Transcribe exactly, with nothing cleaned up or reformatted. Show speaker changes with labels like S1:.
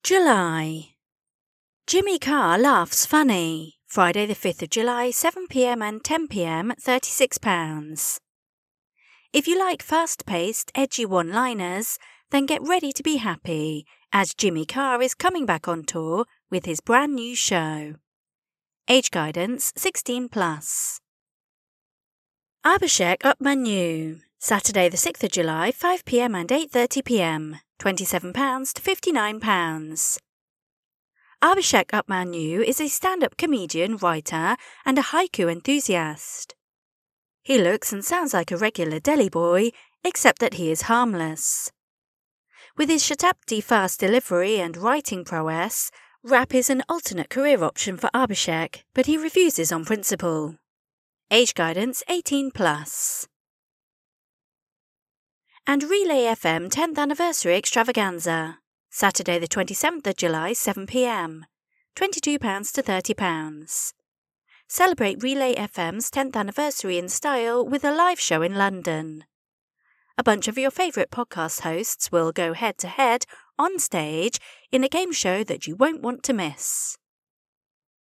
S1: July. Jimmy Carr laughs funny. Friday the fifth of July, seven p m and ten p m, thirty-six pounds. If you like fast-paced, edgy one-liners, then get ready to be happy, as Jimmy Carr is coming back on tour with his brand new show. Age guidance sixteen plus. Abhishek Upmanyu. Saturday the sixth of July, five p m and eight thirty p m, twenty-seven pounds to fifty-nine pounds. Abhishek Upmanyu is a stand-up comedian, writer, and a haiku enthusiast. He looks and sounds like a regular Delhi boy, except that he is harmless. With his Shatabdi fast delivery and writing prowess, rap is an alternate career option for Abhishek, but he refuses on principle. Age guidance eighteen plus. And Relay F M tenth Anniversary Extravaganza. Saturday the twenty-seventh of July, seven p m, twenty-two pounds to thirty pounds. Celebrate Relay F M's tenth anniversary in style with a live show in London. A bunch of your favourite podcast hosts will go head-to-head on stage in a game show that you won't want to miss.